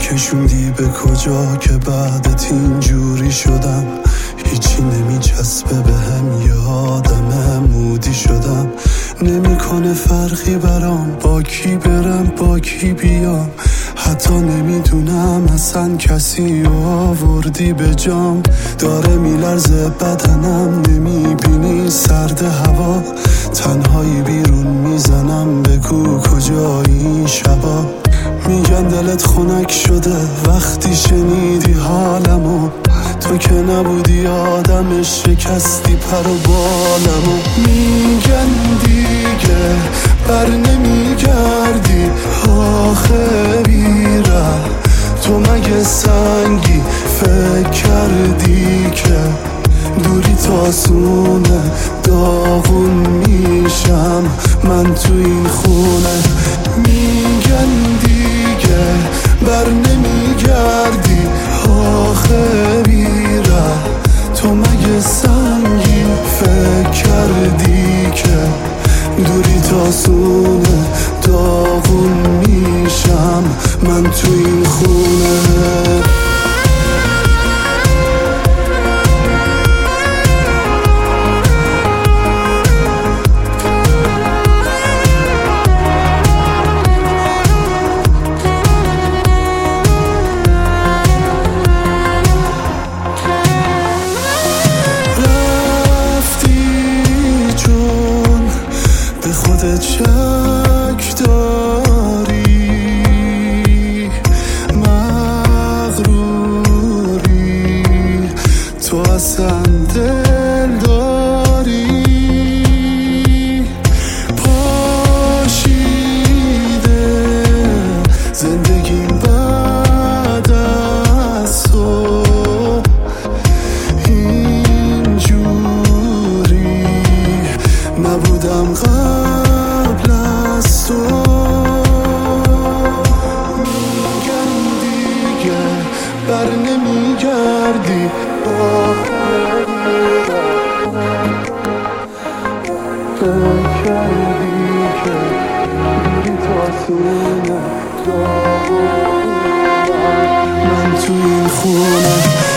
کشوندی به کجا که بعدت اینجوری شدم؟ هیچی نمیچسبه بهم، یادم مودی شدم. نمیکنه فرقی برام با کی برم با کی بیام، حتی نمیدونم اصلا کسی آوردی به جام. داره میلرزه بدنم، نمیبینی سرد هوا، تنهایی بیرون میزنم، بگو کجایی این شبا. میگن دلت خنک شده وقتی شنیدی حالمو، تو که نبودی آدمش، شکستی پر و بالمو. میگن دیگه بر نمیگردی، آخه بیره تو مگه سنگی؟ فکر کردی که دوری تاسونه، داغون میشم من تو این خونه. میگن دیگه بر نمیگردی، آخه بیره تو مگه سنگی؟ فکر کردی که دوری تاسونه، داغون میشم من تو این خونه. خودت شک داری، مغروری، تو اصلا دل داری. پاشیده زندگیم بعد از تو، اینجوری نبودم قبل از تو. میگن دیگه بر نمیگردی، فکر کردی که دوری تاسونه، من تو این خونه.